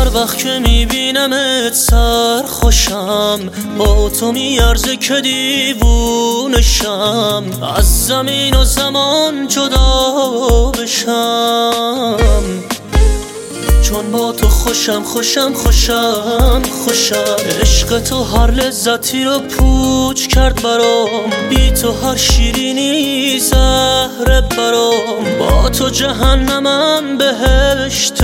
وقت که میبینمت سر خوشم، با تو میارزه که دیوونشم، از زمین و زمان جدا بشم. چون با تو خوشم خوشم خوشم خوشم. عشق تو هر لذتی رو پوچ کرد برام، بی تو هر شیرینی زهره برام، با تو جهنمم بهشت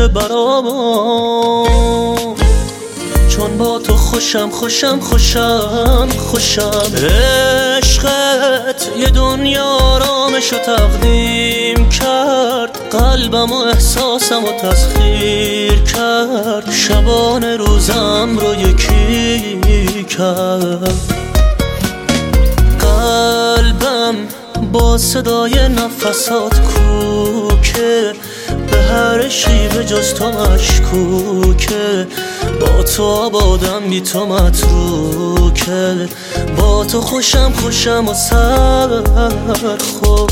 برام. چون با تو خوشم خوشم خوشم خوشم. عشقت یه دنیا آرامشو تقدیم کرد، قلبم و احساسم و تسخیر کرد، شبانه روزم رو یکی کرد. قلبم با صدای نفسات کوکه، به هر شیوه جز تو مشکوکه، با تو آبادم بی تو متروکه، با تو خوشم خوشم و سر خوش.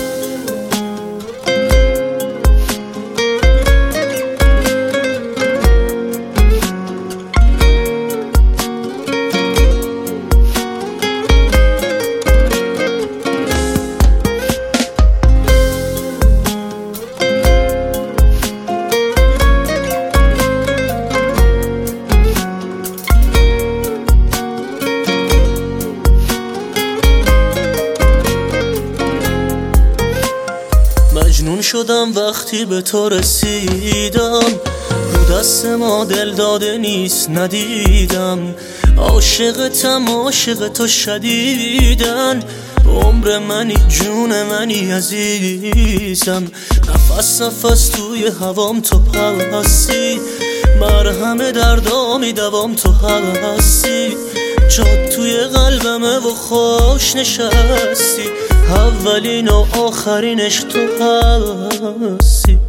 مجنون شدم وقتی به تو رسیدم، رو دست ما دل داده نیست ندیدم، عاشقتم عاشق تو شدیدن، عمر منی جون منی عزیزم، نفس نفس توی هوام تو هستی، مرهم دردامی دوام تو هستی، جات توی قلبمه و خوش نشستی، اولین و آخرینش تو هستی.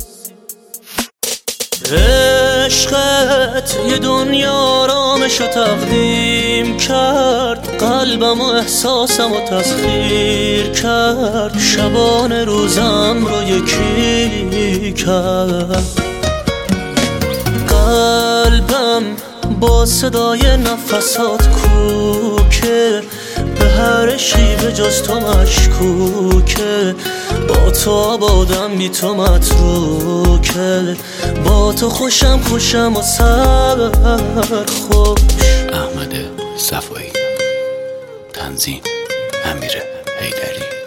عشقت یه دنیا آرامشو تقدیم کرد، قلبم و احساسم و تسخیر کرد، شبانه روزم رو یکی کرد. قلبم با صدای نفسات کوکه، به هر شیوه جز تو مشکوکه، با تو آبادم بی تو متروکه، با تو خوشم خوشم و سر خوش. احمد صفایی، تنظیم امیر حیدری.